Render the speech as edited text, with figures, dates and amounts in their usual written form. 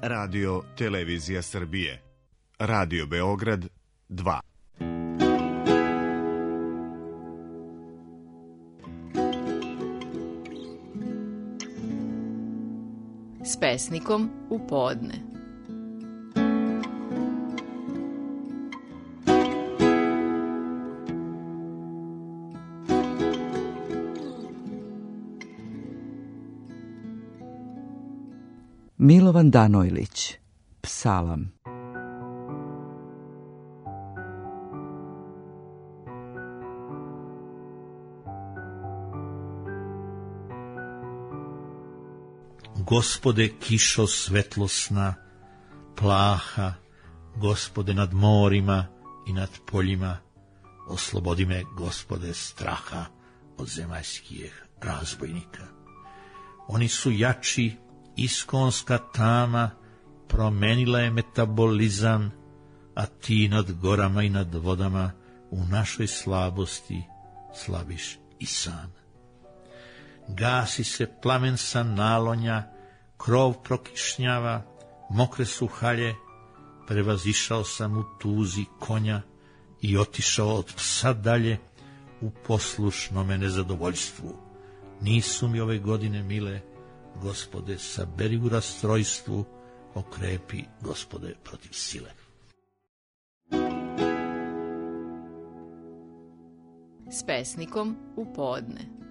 Radio Televizija Srbije. Radio Beograd 2. S pesnikom u podne. Milovan Danojlić, Psalam. Gospode, kišo svetlosna, plaha, Gospode, nad morima i nad poljima, oslobodi me, Gospode, straha od zemaljskih razbojnika. Oni su jači, iskonska tama promenila je metabolizam, a ti nad gorama i nad vodama u našoj slabosti slabiš i sam. Gasi se plamen sa nalonja, krov prokišnjava, mokre su halje, prevazišao sam u tuzi konja i otišao od psa dalje u poslušnome nezadovoljstvu. Nisu mi ove godine mile, Gospode, saberi u rastrojstvu, okrepi, Gospode, protiv sile. S pesnikom u podne.